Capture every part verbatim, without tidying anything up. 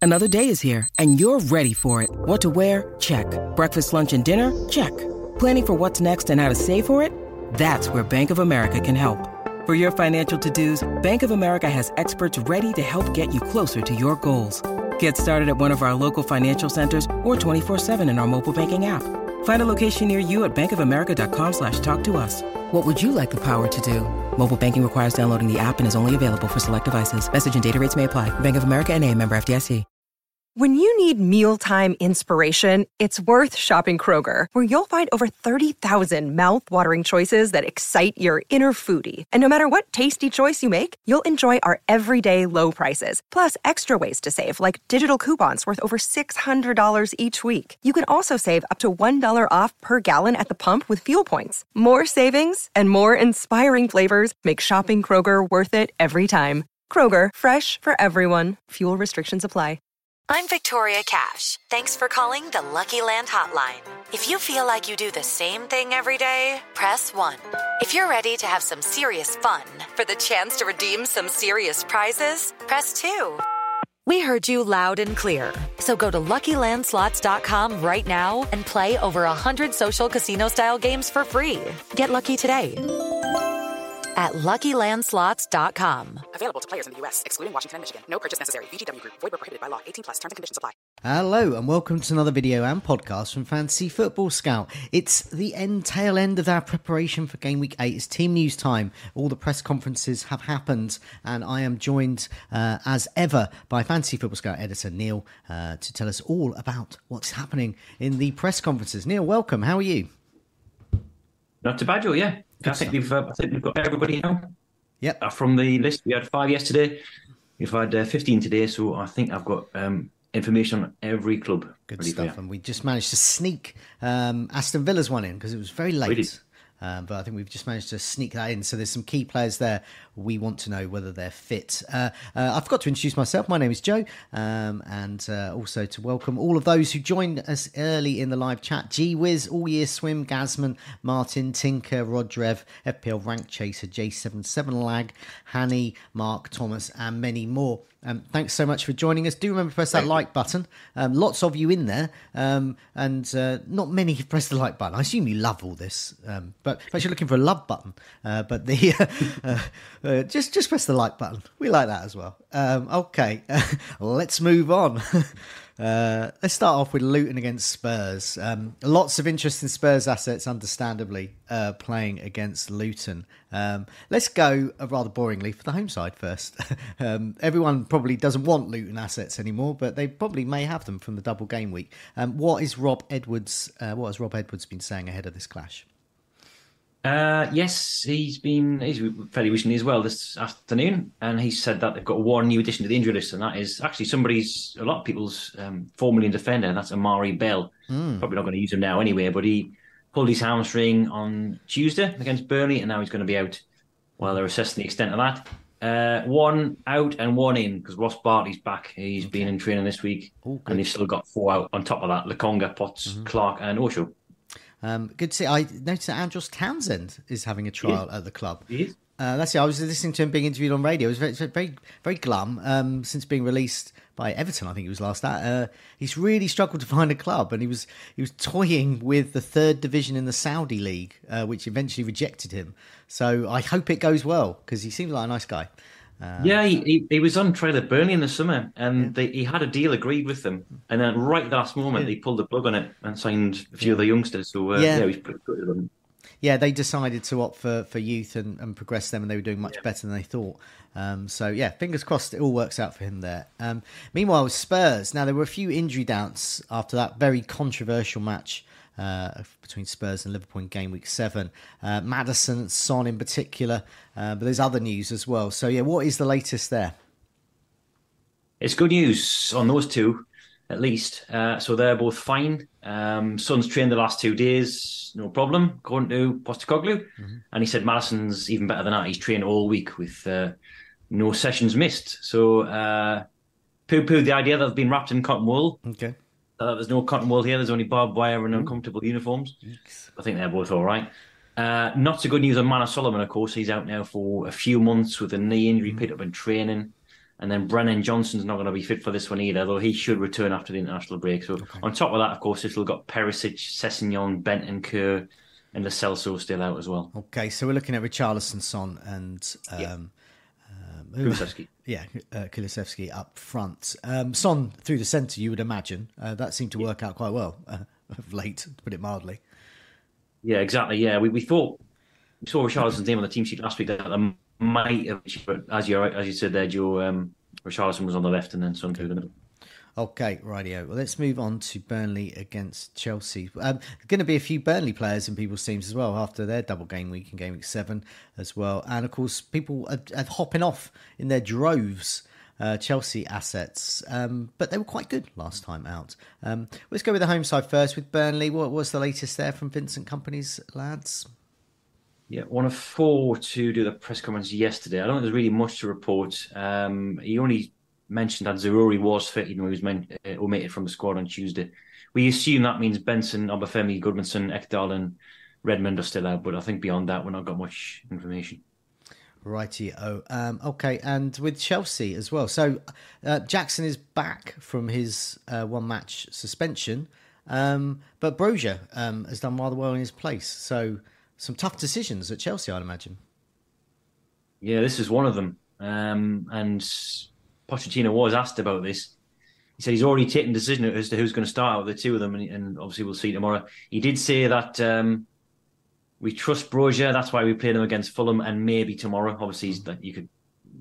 Another day is here, and you're ready for it. What to wear? Check. Breakfast, lunch, and dinner? Check. Planning for what's next and how to save for it? That's where Bank of America can help. For your financial to-dos, Bank of America has experts ready to help get you closer to your goals. Get started at one of our local financial centers or twenty-four seven in our mobile banking app. Find a location near you at bankofamerica.com slash talk to us. What would you like the power to do? Mobile banking requires downloading the app and is only available for select devices. Message and data rates may apply. Bank of America N A, member F D I C. When you need mealtime inspiration, it's worth shopping Kroger, where you'll find over thirty thousand mouth-watering choices that excite your inner foodie. And no matter what tasty choice you make, you'll enjoy our everyday low prices, plus extra ways to save, like digital coupons worth over six hundred dollars each week. You can also save up to one dollar off per gallon at the pump with fuel points. More savings and more inspiring flavors make shopping Kroger worth it every time. Kroger, fresh for everyone. Fuel restrictions apply. I'm Victoria Cash. Thanks for calling the Lucky Land Hotline. If you feel like you do the same thing every day, press one. If you're ready to have some serious fun for the chance to redeem some serious prizes, press two. We heard you loud and clear. So go to Lucky Land Slots dot com right now and play over one hundred social casino-style games for free. Get lucky today at Lucky Land Slots dot com. Available to players in the U S, excluding Washington and Michigan. No purchase necessary. V G W Group. Void where prohibited by law. eighteen plus. Terms and conditions apply. Hello and welcome to another video and podcast from Fantasy Football Scout. It's the end tail end of our preparation for Game Week eight. It's team news time. All the press conferences have happened and I am joined uh, as ever by Fantasy Football Scout editor Neil uh, to tell us all about what's happening in the press conferences. Neil, welcome. How are you? Not too bad, Joe, yeah. I think, we've, uh, I think we've got everybody now. Yep. Uh, from the list, we had five yesterday. We've had uh, fifteen today, so I think I've got um, information on every club. Good stuff. And we just managed to sneak um, Aston Villa's one in because it was very late. Um, but I think we've just managed to sneak that in. So there's some key players there. We want to know whether they're fit. Uh, uh, I forgot to introduce myself. My name is Joe. Um, and uh, also to welcome all of those who joined us early in the live chat. G-Wiz, All Year Swim, Gazman, Martin, Tinker, Rodrev, F P L Rank Chaser, J seventy-seven Lag, Hanny, Mark, Thomas, and many more. Um, thanks so much for joining us. Do remember to press that like button. Um, lots of you in there, um, and uh, not many have pressed the like button. I assume you love all this, um, but perhaps you're looking for a love button. Uh, but the uh, uh, just just press the like button. We like that as well. Um, okay, let's move on. Uh, let's start off with Luton against Spurs. Um, lots of interest in Spurs assets, understandably, uh, playing against Luton. Um, let's go, uh, rather boringly, for the home side first. um, everyone probably doesn't want Luton assets anymore, but they probably may have them from the double game week. Um, what is Rob Edwards? Uh, what has Rob Edwards been saying ahead of this clash? Uh, yes, he's been he's fairly recently as well this afternoon, and he said that they've got one new addition to the injury list, and that is actually somebody's, a lot of people's um, four million defender, and that's Amari Bell. Mm. Probably not going to use him now anyway, but he pulled his hamstring on Tuesday against Burnley, and now he's going to be out while they're assessing the extent of that. Uh, one out and one in, because Ross Bartley's back. He's okay. been in training this week, Ooh, and they've still got four out on top of that: Lakonga, Potts, mm-hmm. Clark, and Osho. Um, good to see. I noticed that Andros Townsend is having a trial at the club. He is. Uh, that's it. I was listening to him being interviewed on radio. It was very, very, very glum um, since being released by Everton. I think it was last at. Uh, he's really struggled to find a club, and he was he was toying with the third division in the Saudi league, uh, which eventually rejected him. So I hope it goes well because he seems like a nice guy. Um, yeah, he, he he was on trial at Burnley in the summer, and yeah. they, he had a deal agreed with them, and then right last moment yeah. they pulled the plug on it and signed a few yeah. of the youngsters. So uh, yeah, yeah, he was pretty good at them. Yeah, they decided to opt for, for youth and, and progress them, and they were doing much yeah. better than they thought. Um, so, yeah, fingers crossed it all works out for him there. Um, meanwhile, Spurs. Now, there were a few injury doubts after that very controversial match uh, between Spurs and Liverpool in game week seven. Uh, Maddison, Son in particular, uh, but there's other news as well. So, yeah, what is the latest there? It's good news on those two, at least. Uh, so they're both fine. Um, Son's trained the last two days, no problem, according to Postecoglou. Mm-hmm. And he said Maddison's even better than that. He's trained all week with uh, no sessions missed. So uh, poo-poo the idea that they've been wrapped in cotton wool. Okay. Uh, there's no cotton wool here. There's only barbed wire and uncomfortable uniforms. Yikes. I think they're both all right. Uh, not so good news on Manor Solomon, of course. He's out now for a few months with a knee injury, mm-hmm. picked up in training. And then Brennan Johnson's not going to be fit for this one either, though he should return after the international break. So okay. On top of that, of course, it'll got Perisic, Sessegnon, Bentancur, and Lo Celso still out as well. Okay, so we're looking at Richarlison, Son, and um, yeah. um, Kulusevski. Yeah, uh, Kulusevski up front. Um, Son through the centre, you would imagine. Uh, that seemed to work yeah. out quite well uh, of late, to put it mildly. Yeah, exactly. Yeah, we, we thought we saw Richarlison's name on the team sheet last week that there might have, but as you as you said there, Joe, um, Richarlison was on the left and then Son through the middle. Okay, rightio. Well, let's move on to Burnley against Chelsea. Um, going to be a few Burnley players in people's teams as well after their double game week in game week seven as well. And of course, people are, are hopping off in their droves, uh, Chelsea assets. Um, but they were quite good last time out. Um, let's go with the home side first with Burnley. What was the latest there from Vincent Kompany's lads? Yeah, one of four to do the press conference yesterday. I don't think there's really much to report. Um, he only mentioned that Zaroury was fit, even though he was meant, uh, omitted from the squad on Tuesday. We assume that means Benson, Obafemi, Goodmanson, Ekdal and Redmond are still out, but I think beyond that, we've not got much information. Righty, oh, um, okay, and with Chelsea as well. So uh, Jackson is back from his uh, one-match suspension, um, but Brozier um, has done rather well in his place. So some tough decisions at Chelsea, I'd imagine. Yeah, this is one of them. Um, and Pochettino was asked about this. He said he's already taken a decision as to who's going to start out of the two of them, and, and obviously we'll see tomorrow. He did say that um, we trust Brozier, that's why we played him against Fulham, and maybe tomorrow. Obviously, he's, you could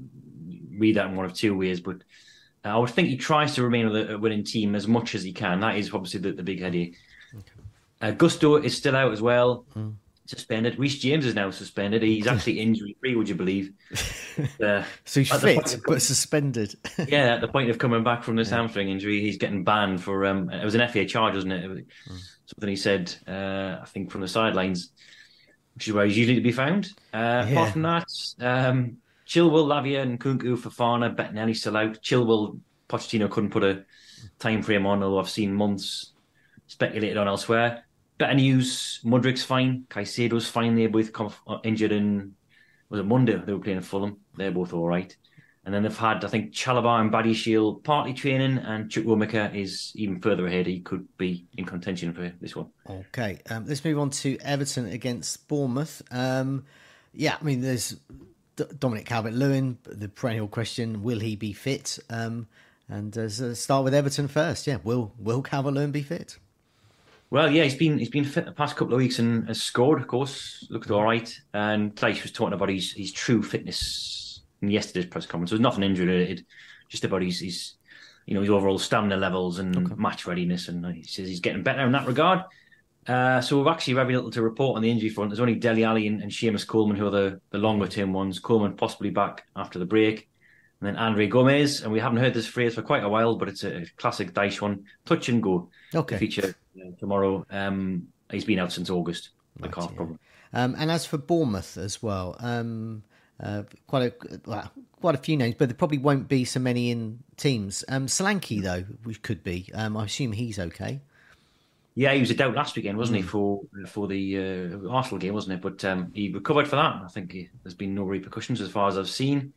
read that in one of two ways, but uh, I would think he tries to remain with a winning team as much as he can. That is obviously the, the big headache. Okay. Uh, Gusto is still out as well. Mm. Suspended. Reece James is now suspended. He's actually injury free, would you believe? Uh, so he's fit of, but suspended. Yeah, at the point of coming back from this yeah. hamstring injury, he's getting banned for. Um, it was an F A charge, wasn't it? it was mm. Something he said, uh, I think, from the sidelines, which is where he's usually to be found. Uh, yeah. Apart from that, um, Chilwell, Lavia, and Nkunku, Fofana, Bettinelli still out. Chilwell, Pochettino couldn't put a time frame on, although I've seen months speculated on elsewhere. Better news, Mudrik's fine, Caicedo's fine. They're both injured in, was it Monday? They were playing in Fulham. They're both all right. And then they've had, I think, Chalobah and Badiashile partly training, and Chukwuemeka is even further ahead. He could be in contention for this one. Okay, um, let's move on to Everton against Bournemouth. Um, yeah, I mean, there's D- Dominic Calvert-Lewin, the perennial question, will he be fit? Um, and uh, so start with Everton first. Yeah, will will Calvert-Lewin be fit? Well, yeah, he's been he's been fit the past couple of weeks and has scored, of course, looked all right. And Clash was talking about his, his true fitness in yesterday's press conference. It was nothing injury related, just about his, his you know, his overall stamina levels and okay. match readiness. And he says he's getting better in that regard. Uh, so we've actually very little to report on the injury front. There's only Dele Alli and, and Seamus Coleman who are the, the longer term ones. Coleman possibly back after the break. And then Andre Gomez, and we haven't heard this phrase for quite a while, but it's a classic Dyche one. Touch and go. Okay. Feature uh, tomorrow. Um, he's been out since August. The right, calf yeah. problem. Um, and as for Bournemouth as well, um, uh, quite a well, quite a few names, but there probably won't be so many in teams. Um, Solanke though, which could be. Um, I assume he's okay. Yeah, he was a doubt last weekend, wasn't mm. he, for for the uh, Arsenal game, wasn't it? But um, he recovered for that. I think he, there's been no repercussions as far as I've seen.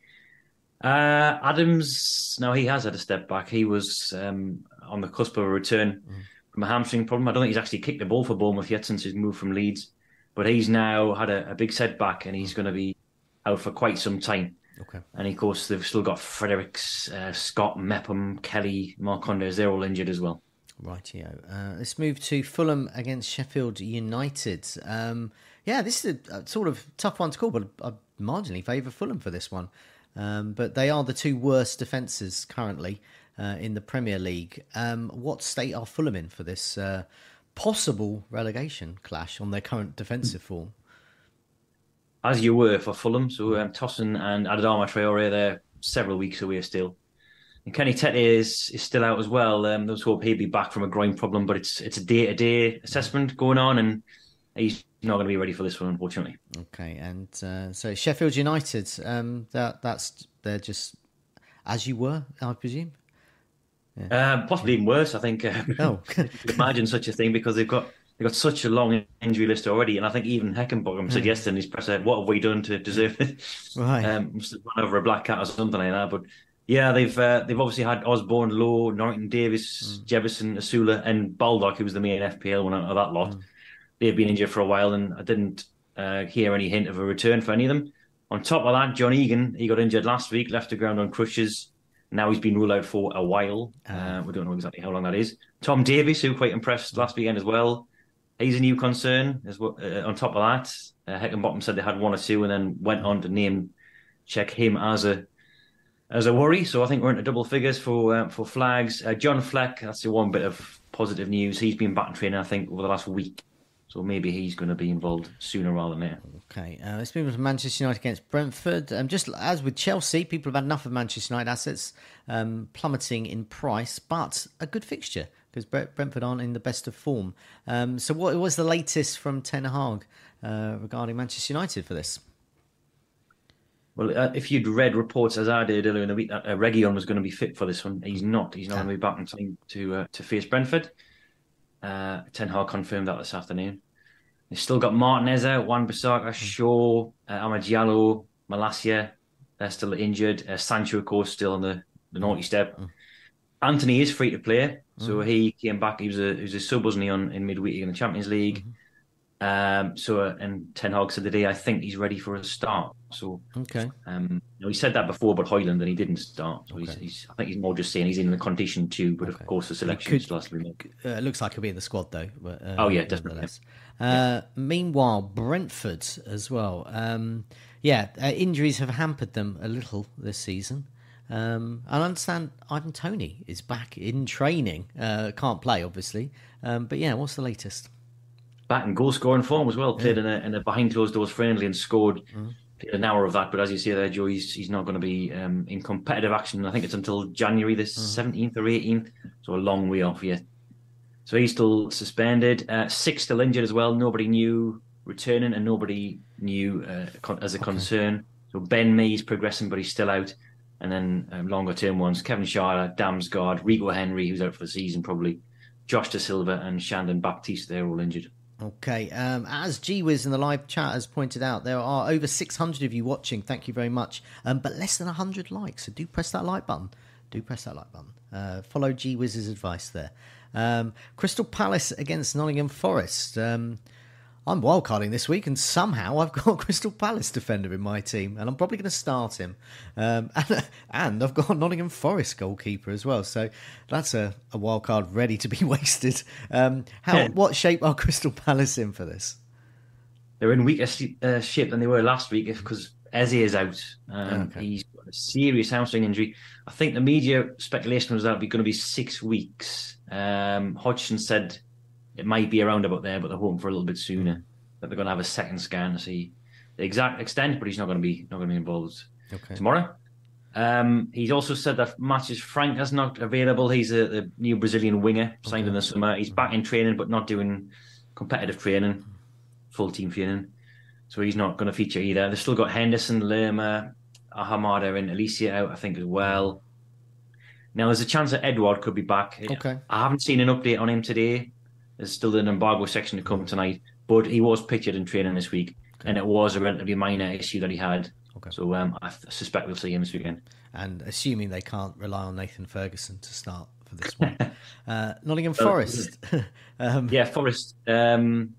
Uh, Adams, now he has had a step back. He was um, on the cusp of a return mm. from a hamstring problem. I don't think he's actually kicked the ball for Bournemouth yet since his move from Leeds. But he's now had a, a big setback and he's going to be out for quite some time. Okay. And of course, they've still got Fredericks, uh, Scott, Mepham, Kelly, Marcondes. They're all injured as well. Rightio. Uh, let's move to Fulham against Sheffield United. Um, yeah, this is a, a sort of tough one to call, but I marginally favour Fulham for this one. Um, but they are the two worst defences currently uh, in the Premier League. Um, what state are Fulham in for this uh, possible relegation clash on their current defensive form? As you were for Fulham, so um, Tosin and Adama Traore, they're several weeks away still. And Kenny Tete is, is still out as well. Um, those hope he'll be back from a groin problem, but it's it's a day-to-day assessment going on, and he's not going to be ready for this one, unfortunately. Okay, and uh, so Sheffield United, um, that that's they're just as you were, I presume. Yeah. Um, possibly even worse, I think. Uh, oh, imagine such a thing because they've got they've got such a long injury list already, and I think even Heckenbottom said yeah. yesterday in his presser, "What have we done to deserve it?" Right, um, must have run over a black cat or something like that. But Yeah, they've uh, they've obviously had Osborne, Lowe, Norrington Davis, mm. Jefferson, Asula, and Baldock, who was the main F P L one out of that lot. Mm. They've been injured for a while, and I didn't uh, hear any hint of a return for any of them. On top of that, John Egan, he got injured last week, left the ground on crutches. Now he's been ruled out for a while. Uh, we don't know exactly how long that is. Tom Davies, who quite impressed last weekend as well. He's a new concern. As well. Uh, on top of that, uh, Heckenbottom said they had one or two, and then went on to name check him as a as a worry. So I think we're into double figures for uh, for flags. Uh, John Fleck, that's the one bit of positive news. He's been back in training, I think, over the last week. So maybe he's going to be involved sooner rather than later. Okay, uh, let's move on to Manchester United against Brentford. Um, just as with Chelsea, people have had enough of Manchester United assets um, plummeting in price, but a good fixture because Brentford aren't in the best of form. Um, so what was the latest from Ten Hag uh, regarding Manchester United for this? Well, uh, if you'd read reports, as I did earlier in the week, that uh, Reguilon was going to be fit for this one. He's not. He's not going to be back in time to uh, to face Brentford. Uh, Ten Hag confirmed that this afternoon. They've still got Martinez out, Wan-Bissaka, Shaw, uh, Amad Diallo, Malacia. They're still injured. Uh, Sancho, of course, still on the, the naughty step. Mm. Anthony is free to play, so mm. he came back. He was a he was a sub, wasn't he, on in midweek in the Champions League? Mm-hmm. Um, so uh, and Ten Hag said today, I think he's ready for a start. So okay, um, you know, he said that before about Højlund, and he didn't start. So okay. he's, he's, I think he's more just saying he's in the condition too. But okay. of course, the selection could, still has to be made. Uh, it looks like he'll be in the squad though. But, uh, oh yeah, definitely. Uh, yeah. Meanwhile, Brentford as well. Um, yeah, uh, injuries have hampered them a little this season. Um, I understand Ivan Toney is back in training. Uh, can't play, obviously. Um, but yeah, what's the latest? Back in goal scoring form as well. Played yeah. in, a, in a behind closed doors friendly and scored mm. played an hour of that. But as you say there, Joe, he's, he's not going to be um, in competitive action. I think it's until January the mm. seventeenth or eighteenth. So a long way off yet. So he's still suspended. Uh, six still injured as well. Nobody new returning and nobody new uh, con- as a okay. concern. So Ben Mee's progressing, but he's still out. And then um, longer term ones, Kevin Schade, Damsgaard, Rico Henry, who's out for the season probably, Josh Da Silva and Shandon Baptiste, they're all injured. Okay, um, as G-Wiz in the live chat has pointed out, there are over six hundred of you watching. Thank you very much. Um, but less than one hundred likes, so do press that like button. Do press that like button. Uh, follow G-Wiz's advice there. Um, Crystal Palace against Nottingham Forest. Um, I'm wildcarding this week, and somehow I've got a Crystal Palace defender in my team, and I'm probably going to start him. Um, and, and I've got a Nottingham Forest goalkeeper as well, so that's a, a wildcard ready to be wasted. Um, how? Yeah. What shape are Crystal Palace in for this? They're in weaker uh, shape than they were last week because Eze is out. Um, okay. He's got a serious hamstring injury. I think the media speculation was that it'd be going to be six weeks. Um, Hodgson said it might be around about there, but they're hoping for a little bit sooner. That they're going to have a second scan to see the exact extent, but he's not going to be not going to be involved okay. tomorrow. Um, he's also said that Matthews Frank is not available. He's a, the new Brazilian winger signed okay. in the summer. He's back in training, but not doing competitive training, full team training. So he's not going to feature either. They've still got Henderson, Lerma, Ahamada, and Alicia out, I think, as well. Now, there's a chance that Edward could be back. Okay. I haven't seen an update on him today. There's still an embargo section to come tonight, but he was pictured in training this week, okay. and it was a relatively minor issue that he had. Okay. So um, I suspect we'll see him this weekend. And assuming they can't rely on Nathan Ferguson to start for this one. uh, Nottingham Forest. um, yeah, Forest. Um,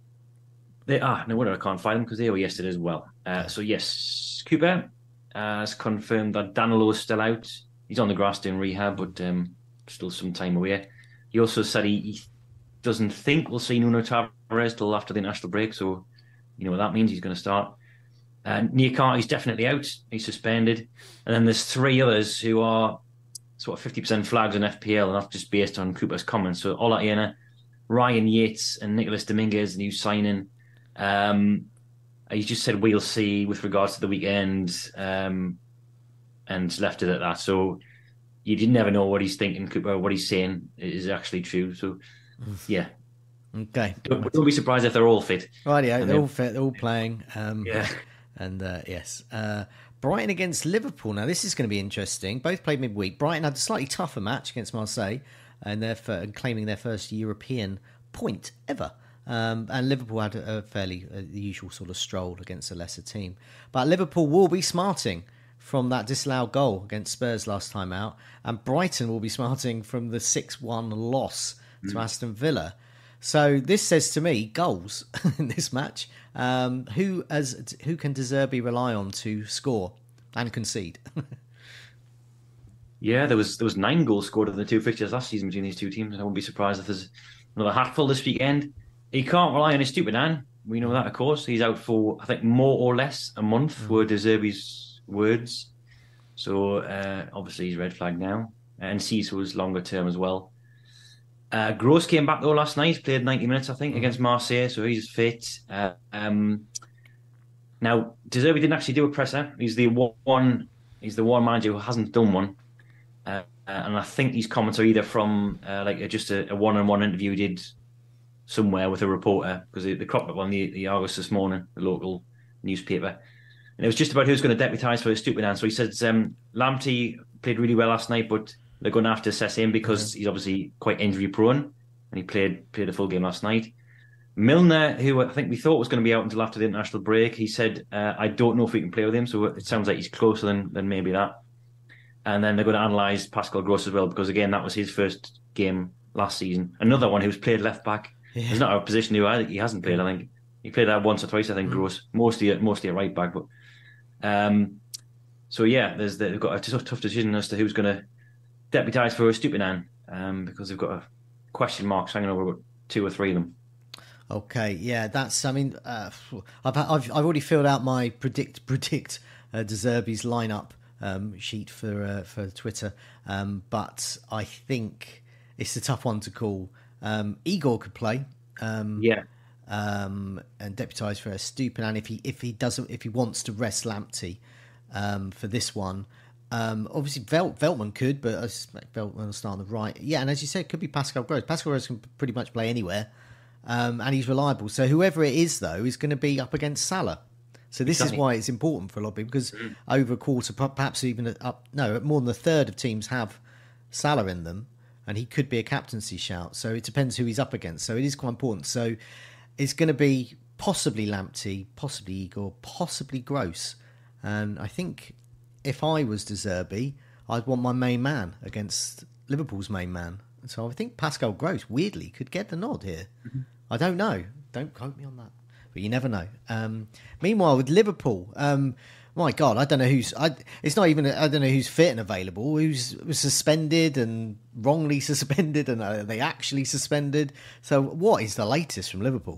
they are. No wonder I can't find them because they were yesterday as well. Uh, okay. So yes, Cooper has confirmed that Danilo is still out. He's on the grass doing rehab, but um, still some time away. He also said he, he doesn't think we'll see Nuno Tavares till after the international break, so you know what that means. He's going to start. Uh, Niakate is definitely out. He's suspended. And then there's three others who are sort of fifty percent flags on F P L, and that's just based on Cooper's comments. So Ola Aina, Ryan Yates, and Nicholas Dominguez, the new signing. Um, he just said we'll see with regards to the weekend, um, and left it at that. So you did never know what he's thinking, Cooper, what he's saying is actually true. So yeah. Okay. Don't, don't be surprised if they're all fit. Right, yeah, they're all fit, they're all playing. Um, yeah. And uh, yes, uh, Brighton against Liverpool. Now, this is going to be interesting. Both played midweek. Brighton had a slightly tougher match against Marseille, and they're for, claiming their first European point ever. Um, and Liverpool had a, a fairly uh, the usual sort of stroll against a lesser team. But Liverpool will be smarting from that disallowed goal against Spurs last time out, and Brighton will be smarting from the six one loss mm. to Aston Villa. So this says to me, goals in this match. Um, who as who can De Zerbi rely on to score and concede? Yeah, there was there was nine goals scored in the two fixtures last season between these two teams. I wouldn't be surprised if there's another hatful this weekend. He can't rely on his stupid hand. We know that, of course. He's out for, I think, more or less a month, mm. were De Zerbi's words. So, uh, obviously, he's red flagged now. And Cisse was longer term as well. Uh, Gross came back, though, last night. Played ninety minutes, I think, mm. against Marseille, so he's fit. Uh, um, now, De Zerbi didn't actually do a presser. He's the one He's the one manager who hasn't done one. Uh, and I think these comments are either from uh, like just a, a one-on-one interview he did somewhere with a reporter, because they, they cropped up on the, the Argus this morning, the local newspaper. And it was just about who's going to deputise for his stupid hand. So he said um, Lamptey played really well last night, but they're going to have to assess him because mm-hmm. he's obviously quite injury prone, and he played played a full game last night. Milner, who I think we thought was going to be out until after the international break, he said, uh, I don't know if we can play with him, so it sounds like he's closer than, than maybe that. And then they're going to analyse Pascal Gross as well, because again, that was his first game last season. Another one who's played left back. Yeah. There's not a position who I, he hasn't played, I think. He played that once or twice, I think, mm. Gross. Mostly, mostly a right back. But um, So yeah, there's they've got a tough, tough decision as to who's going to deputise for Estupiñán, um, because they've got a question marks hanging over two or three of them. Okay, yeah, that's. I mean, uh, I've, I've I've already filled out my predict predict uh, De Zerbi's lineup um, sheet for uh, for Twitter, um, but I think it's a tough one to call. Um, Igor could play, um, yeah, um, and deputise for Estupiñán if he if he doesn't if he wants to rest Lamptey um, for this one. Um, obviously, Velt, Veltman could, but I suspect Veltman will start on the right. Yeah, and as you said, it could be Pascal Gross. Pascal Gross can pretty much play anywhere. Um, and he's reliable. So whoever it is, though, is going to be up against Salah. So this exactly. is why it's important for a lot of people, because mm. over a quarter, perhaps even up, no, more than a third of teams have Salah in them, and he could be a captaincy shout. So it depends who he's up against. So it is quite important. So it's going to be possibly Lamptey, possibly Igor, possibly Gross. And I think if I was De Zerbi, I'd want my main man against Liverpool's main man. So I think Pascal Gross, weirdly, could get the nod here. Mm-hmm. I don't know. Don't quote me on that. But you never know. Um, meanwhile, with Liverpool, um, my God, I don't know who's... I, it's not even... I don't know who's fit and available, who's was suspended and wrongly suspended, and are they actually suspended? So what is the latest from Liverpool?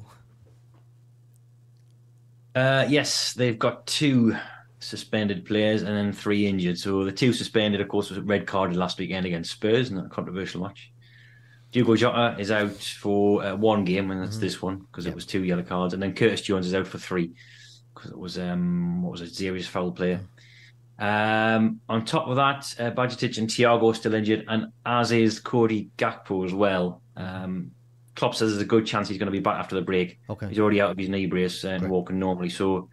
Uh, yes, they've got two suspended players and then three injured. So the two suspended, of course, was red carded last weekend against Spurs, and a controversial match. Diogo Jota is out for uh, one game, and that's mm-hmm. this one, because yep. it was two yellow cards. And then Curtis Jones is out for three, because it was, um, what was it, serious foul play. Mm-hmm. Um, on top of that, uh, Bajcetic and Thiago are still injured, and as is Cody Gakpo as well. Um, Klopp says there's a good chance he's going to be back after the break. Okay. He's already out of his knee brace and Great. walking normally. So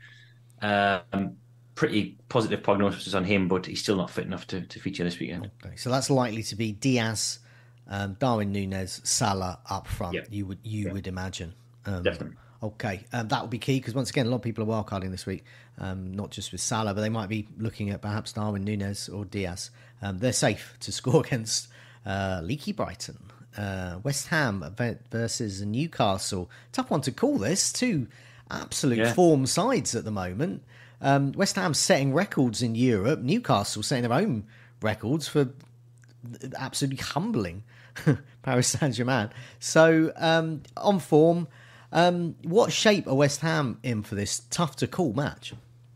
um, pretty positive prognosis on him, but he's still not fit enough to, to feature this weekend. Okay, so that's likely to be Diaz, Um, Darwin Núñez, Salah up front. Yep. You would you yep. would imagine. Um, Definitely. Okay, um, that would be key, because once again, a lot of people are wildcarding this week, um, not just with Salah, but they might be looking at perhaps Darwin Núñez or Diaz. Um, they're safe to score against uh, leaky Brighton. Uh, West Ham versus Newcastle. Tough one to call this. Two absolute yeah. form sides at the moment. Um, West Ham setting records in Europe. Newcastle setting their own records for absolutely humbling Paris Saint-Germain. So um, on form, um, what shape are West Ham in for this tough to call match?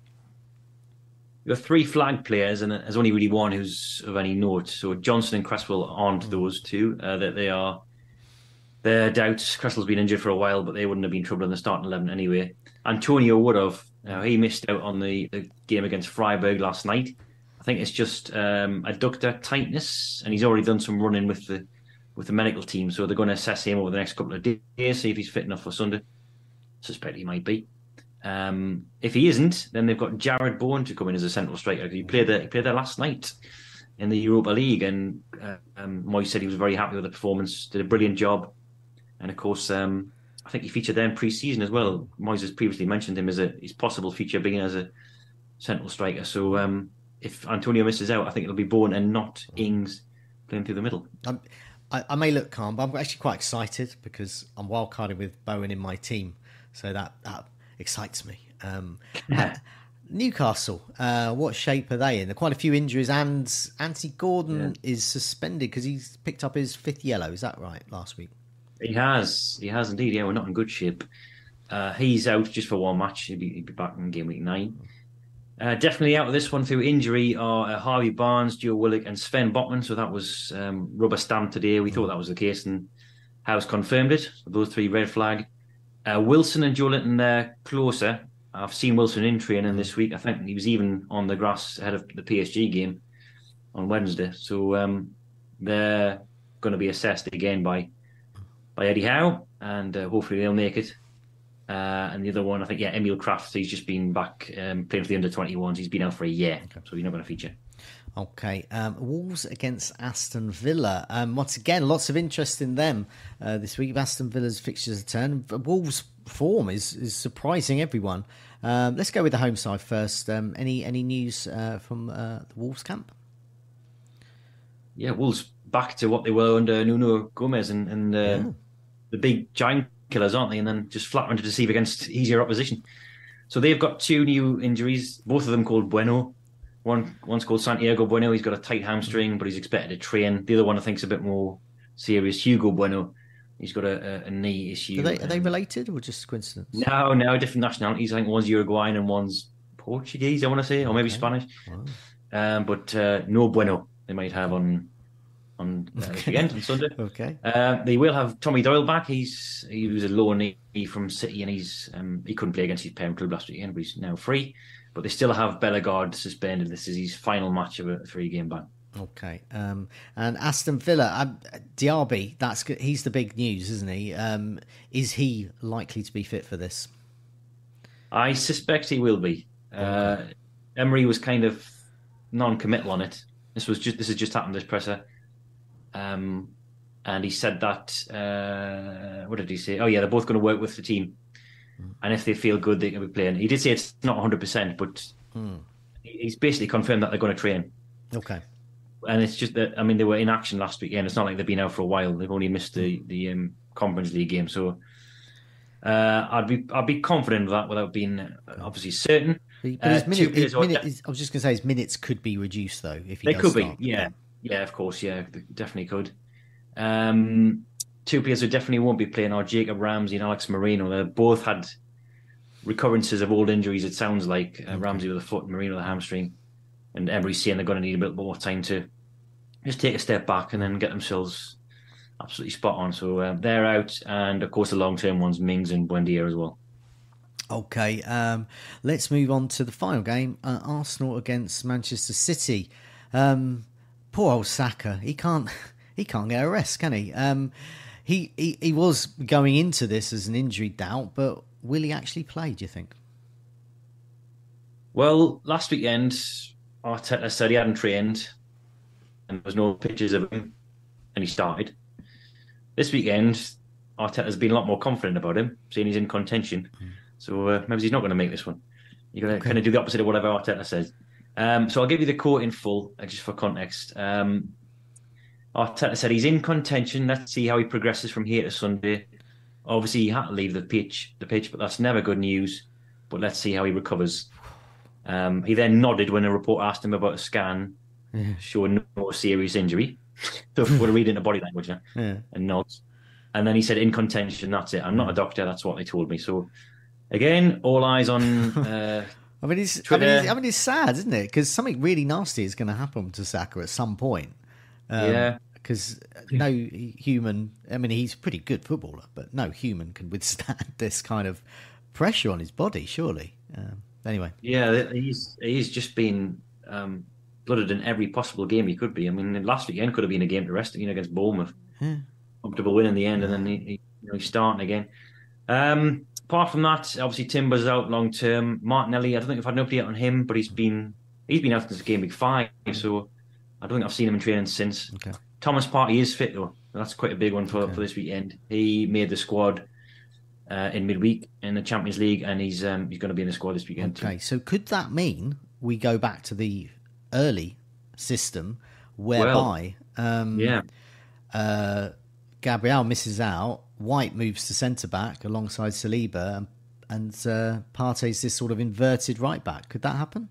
There are three flag players, and there's only really one who's of any note. So Johnson and Cresswell aren't mm. those two. Uh, that they are their doubts. Cresswell's been injured for a while, but they wouldn't have been trouble in the starting eleven anyway. Antonio would have. Uh, he missed out on the, the game against Freiburg last night. I think it's just um, adductor tightness, and he's already done some running with the with the medical team, so they're going to assess him over the next couple of days, see if he's fit enough for Sunday. Suspect he might be. Um, if he isn't, then they've got Jared Bowen to come in as a central striker. He played there, he played there last night in the Europa League, and uh, um, Moyes said he was very happy with the performance, did a brilliant job, and of course, um, I think he featured there in pre-season as well. Moyes has previously mentioned him as a his possible future being as a central striker. So. Um, if Antonio misses out, I think it'll be Bowen and not Ings playing through the middle. I'm, I, I may look calm, but I'm actually quite excited because I'm wildcarding with Bowen in my team, so that, that excites me. Um, Yeah. Newcastle, uh, what shape are they in? There are quite a few injuries, and Anthony Gordon Yeah. is suspended because he's picked up his fifth yellow. Is that right? Last week. He has. He has indeed. Yeah, we're not in good shape. Uh, he's out just for one match. He'll be, he'll be back in game week nine. Uh, definitely out of this one through injury are uh, Harvey Barnes, Joe Willock, and Sven Botman. So that was um, rubber stamped today. We thought that was the case, and House confirmed it. So those three red flag. Uh, Wilson and Joe Linton there closer. I've seen Wilson in training this week. I think he was even on the grass ahead of the P S G game on Wednesday. So um, they're going to be assessed again by by Eddie Howe, and uh, hopefully they'll make it. Uh, and the other one, I think, yeah, Emil Kraft, he's just been back um, playing for the under twenty-ones. He's been out for a year, okay. So he's not going to feature. Okay, um, Wolves against Aston Villa. Um, once again, lots of interest in them uh, this week. Aston Villa's fixtures return. Wolves' form is is surprising everyone. Um, let's go with the home side first. Um, any any news uh, from uh, the Wolves camp? Yeah, Wolves back to what they were under Nuno Gomez and, and uh, yeah. the big giant killers, aren't they? And then just flat run to deceive against easier opposition. So they've got two new injuries, both of them called Bueno. One one's called Santiago Bueno. He's got a tight hamstring, but he's expected to train. The other one I think is a bit more serious. Hugo Bueno. He's got a, a, a knee issue. Are they, are they related or just coincidence? No, no, different nationalities. I think one's Uruguayan and one's Portuguese, I want to say, or maybe okay. Spanish. Wow. Um, but uh, no Bueno they might have on on uh, this weekend, on Sunday. Okay. Uh, they will have Tommy Doyle back. He's He was a loan knee from City, and he's um, he couldn't play against his parent club last weekend, but he's now free. But they still have Bellegarde suspended. This is his final match of a three-game ban. Okay. Um, and Aston Villa, um, Diaby, that's good. He's the big news, isn't he? Um, is he likely to be fit for this? I suspect he will be. Okay. Uh, Emery was kind of non-committal on it. This was just this has just happened, this presser. Um, and he said that, uh, what did he say? Oh, yeah, they're both going to work with the team. And if they feel good, they can be playing. He did say it's not one hundred percent, but hmm. he's basically confirmed that they're going to train. Okay. And it's just that, I mean, they were in action last weekend. It's not like they've been out for a while. They've only missed the, the um, Conference League game. So uh, I'd be I'd be confident of that without being uh, obviously certain. But his uh, minute, his minute, his, I was just going to say his minutes could be reduced, though, if he They does could start. be, yeah. Yeah, of course, yeah. They definitely could. Um, two players who definitely won't be playing are Jacob Ramsey and Alex Moreno. They both had recurrences of old injuries, it sounds like. Uh, Ramsey with a foot, Moreno with a hamstring. And Emery's saying they're going to need a bit more time to just take a step back and then get themselves absolutely spot on. So uh, they're out. And, of course, the long-term ones, Mings and Buendia as well. Okay, um, let's move on to the final game. Uh, Arsenal against Manchester City. Um, poor old Saka. He can't he can't get a rest, can he? Um, he, he? He was going into this as an injury doubt, but will he actually play, do you think? Well, last weekend, Arteta said he hadn't trained and there was no pictures of him, and he started. This weekend, Arteta's been a lot more confident about him, saying he's in contention. Mm. So uh, maybe he's not going to make this one. You're going to okay. kind of do the opposite of whatever Arteta says. Um, so I'll give you the quote in full, uh, just for context. Um, Arteta said he's in contention. Let's see how he progresses from here to Sunday. Obviously, he had to leave the pitch, the pitch, but that's never good news. But let's see how he recovers. Um, he then nodded when a reporter asked him about a scan yeah. showing no serious injury. So we're reading the body language now. Yeah. And nods. And then he said, in contention, that's it. I'm not a doctor, that's what they told me. So, again, all eyes on uh, I mean, it's, I mean, it's, I mean, it's sad, isn't it? Because something really nasty is going to happen to Saka at some point. Um, yeah. Because no human, I mean, he's a pretty good footballer, but no human can withstand this kind of pressure on his body, surely. Um, anyway. Yeah, he's he's just been um, blooded in every possible game he could be. I mean, last weekend could have been a game to rest, you know, against Bournemouth. Yeah. Comfortable win in the end, and then he, he, you know, he's starting again. Um, apart from that, obviously Timber's out long term. Martinelli, I don't think I've had an update on him, but he's been he's been out since game week five, so I don't think I've seen him in training since. Okay. Thomas Partey is fit though. That's quite a big one for, okay. for this weekend. He made the squad uh, in midweek in the Champions League, and he's um, he's going to be in the squad this weekend. Okay, too. So could that mean we go back to the early system whereby well, um, yeah. uh, Gabriel misses out, White moves to centre back alongside Saliba, and, and uh, Partey's this sort of inverted right back. Could that happen?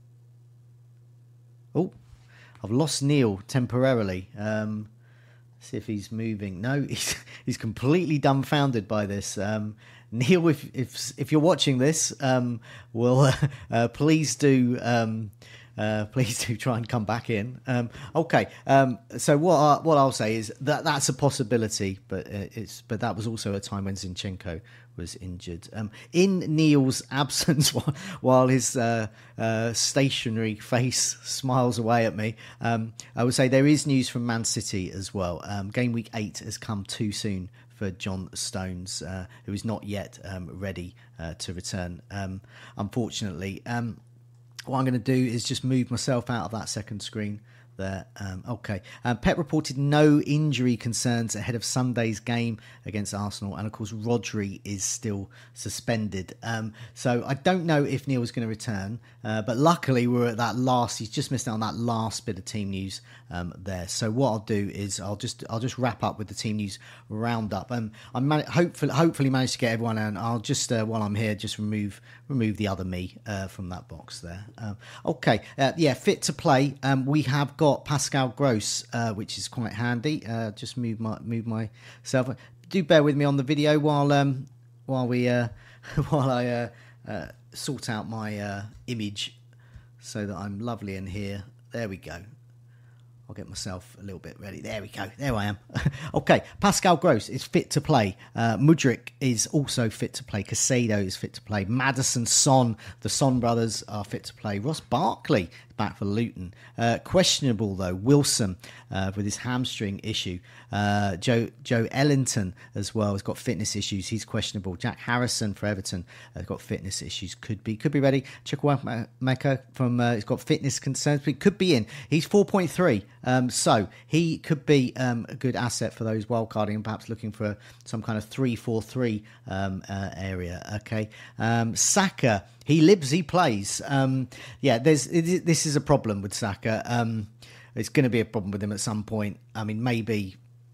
Oh, I've lost Neil temporarily. Um, see if he's moving. No, he's he's completely dumbfounded by this. Um, Neil, if if if you're watching this, um, will uh, uh, please do. Um, Uh, please do try and come back in. Um, okay, um, so what I, what I'll say is that that's a possibility, but uh, it's but that was also a time when Zinchenko was injured. Um, in Neil's absence, while, while his uh, uh, stationary face smiles away at me, um, I would say there is news from Man City as well. Um, game week eight has come too soon for John Stones, uh, who is not yet um, ready uh, to return, um, unfortunately. Um, What I'm going to do is just move myself out of that second screen there. Um, okay. Um, Pep reported no injury concerns ahead of Sunday's game against Arsenal. And, of course, Rodri is still suspended. Um, so I don't know if Neil is going to return. Uh, but luckily, we're at that last. He's just missed out on that last bit of team news um, there. So what I'll do is I'll just I'll just wrap up with the team news roundup. Um, I man- hopefully hopefully managed to get everyone in. I'll just, uh, while I'm here, just remove remove the other me uh, from that box there. Um, okay. Uh, yeah, fit to play. Um, we have got Got Pascal Gross, uh, which is quite handy. Uh, just move my move myself. Do bear with me on the video while um while we uh, while I uh, uh, sort out my uh, image so that I'm lovely in here. There we go. I'll get myself a little bit ready. There we go. There I am. Okay, Pascal Gross is fit to play. Uh, Mudryk is also fit to play. Casado is fit to play. Maddison, Son, the Son brothers are fit to play. Ross Barkley back for Luton. Uh, questionable, though, Wilson uh, with his hamstring issue. Uh, Joe Joe Ellington as well has got fitness issues. He's questionable. Jack Harrison for Everton has got fitness issues. Could be could be ready. Chukwuemeka from uh, he's got fitness concerns, but he could be in. He's four point three. Um, so he could be um, a good asset for those wildcarding and perhaps looking for some kind of three four three um, uh, area. Okay, um, Saka, he lives, he plays. Um, yeah, there's it, this is a problem with Saka. Um, it's going to be a problem with him at some point. I mean, maybe.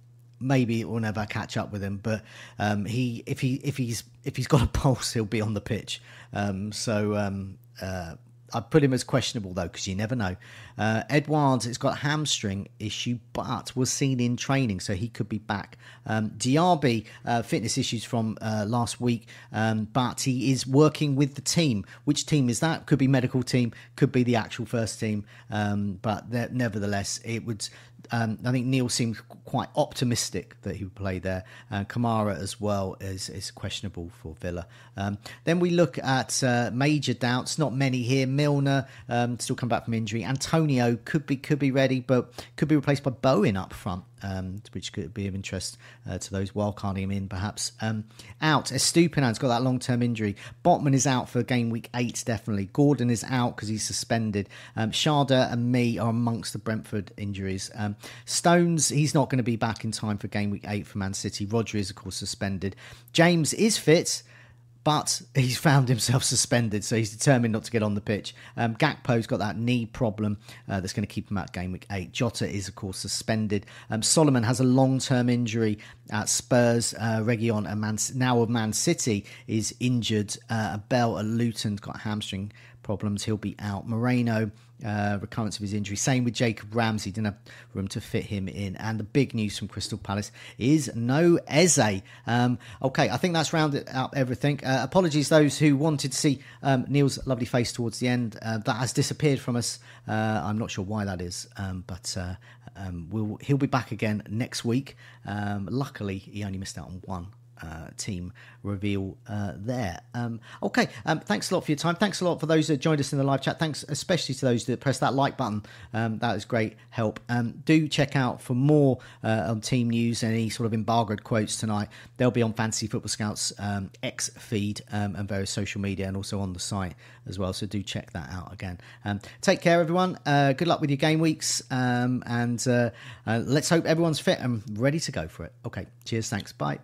Maybe it will never catch up with him, but um, he if he if he's if he's got a pulse, he'll be on the pitch. Um, so um, uh, I'd put him as questionable though, because you never know. Uh, Edwards, it's got a hamstring issue, but was seen in training, so he could be back. Um, Diaby, uh, fitness issues from uh, last week, um, but he is working with the team. Which team is that? Could be medical team, could be the actual first team, um, but nevertheless, it would. Um, I think Neil seemed quite optimistic that he would play there. Uh, Kamara as well is, is questionable for Villa. Um, then we look at uh, major doubts. Not many here. Milner um, still come back from injury. Antonio could be could be ready, but could be replaced by Bowen up front. Um, which could be of interest uh, to those wildcarding him in, perhaps. Um, out, Estupinan's got that long-term injury. Botman is out for game week eight, definitely. Gordon is out because he's suspended. Um, Sharda and me are amongst the Brentford injuries. Um, Stones, he's not going to be back in time for game week eight for Man City. Rodri is, of course, suspended. James is fit, but he's found himself suspended, so he's determined not to get on the pitch. Um, Gakpo's got that knee problem uh, that's going to keep him out game week eight. Jota is, of course, suspended. Um, Solomon has a long-term injury at Spurs. Uh, Reguilon, a Man, now of Man City, is injured. Uh, Bell at Luton's got hamstring problems. He'll be out. Moreno, uh, recurrence of his injury. Same with Jacob Ramsey. Didn't have room to fit him in. And the big news from Crystal Palace is no Eze. Um, okay, I think that's rounded up everything. Uh, apologies those who wanted to see um, Neil's lovely face towards the end. Uh, that has disappeared from us. Uh, I'm not sure why that is, um, but uh, um, we'll, he'll be back again next week. Um, luckily, he only missed out on one. Uh, team reveal uh, there. Um, okay, um, thanks a lot for your time. Thanks a lot for those that joined us in the live chat. Thanks especially to those that pressed that like button. Um, that is great help. Um, do check out for more uh, on team news and any sort of embargoed quotes tonight. They'll be on Fantasy Football Scouts um, X feed um, and various social media and also on the site as well. So do check that out again. Um, take care, everyone. Uh, good luck with your game weeks um, and uh, uh, let's hope everyone's fit and ready to go for it. Okay, cheers. Thanks. Bye.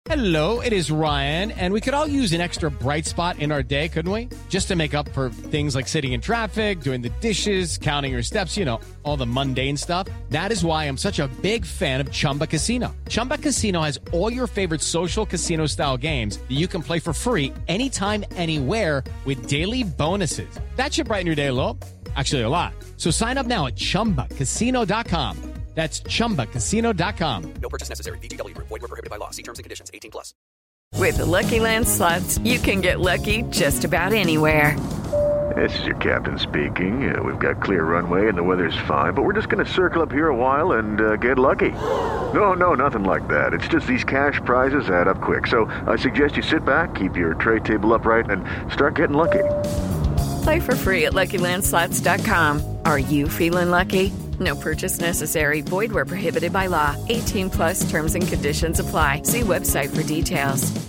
Hello, it is Ryan, and we could all use an extra bright spot in our day, couldn't we? Just to make up for things like sitting in traffic, doing the dishes, counting your steps, you know, all the mundane stuff. That is why I'm such a big fan of Chumba Casino. Chumba Casino has all your favorite social casino-style games that you can play for free anytime, anywhere with daily bonuses. That should brighten your day a little. Actually, a lot. So sign up now at chumba casino dot com. That's chumba casino dot com. No purchase necessary. V G W Group. Void where prohibited by law. See terms and conditions. eighteen plus. With the Lucky Land Slots, you can get lucky just about anywhere. This is your captain speaking. Uh, we've got clear runway and the weather's fine, but we're just going to circle up here a while and uh, get lucky. No, no, nothing like that. It's just these cash prizes add up quick. So I suggest you sit back, keep your tray table upright, and start getting lucky. Play for free at lucky land slots dot com. Are you feeling lucky? No purchase necessary. Void where prohibited by law. eighteen plus terms and conditions apply. See website for details.